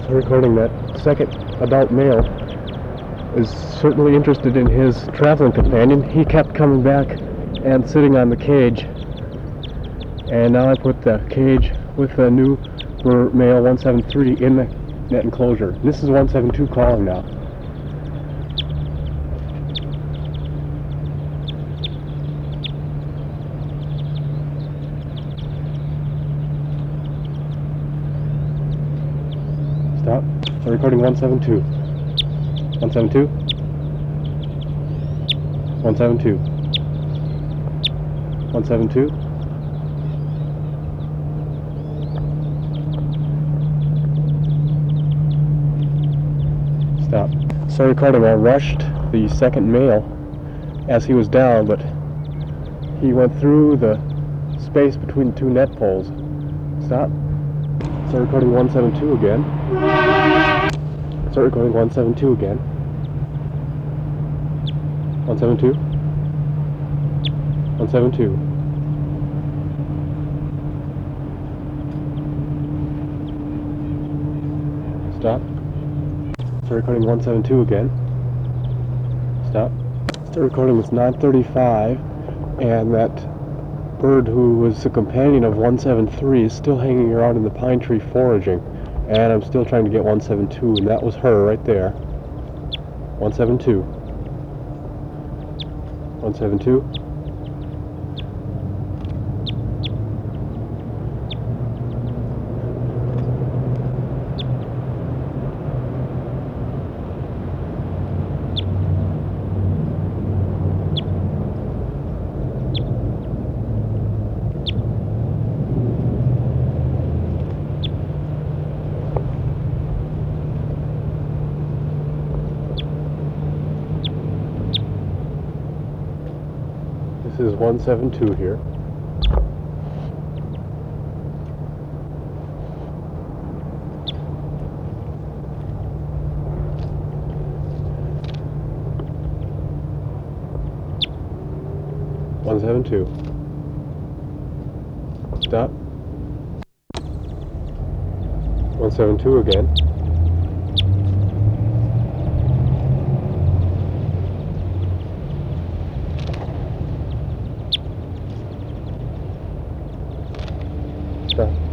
recording that second adult male is certainly interested in his traveling companion. He kept coming back and sitting on the cage, and now I put the cage with the new male 173 in the net enclosure. This is 172 calling now. Stop. So recording 172. 172. 172. 172. Stop. So recording. I rushed the second male as he was down, but he went through the space between the two net poles. Stop. Start recording 172 again. Start recording 172 again. 172. 172. Stop. Start recording 172 again. Stop. Start recording with 935, and that bird who was the companion of 173 is still hanging around in the pine tree foraging, and I'm still trying to get 172, and that was her right there. 172. 172. This is 172 here. One 172. Stop. 172 again.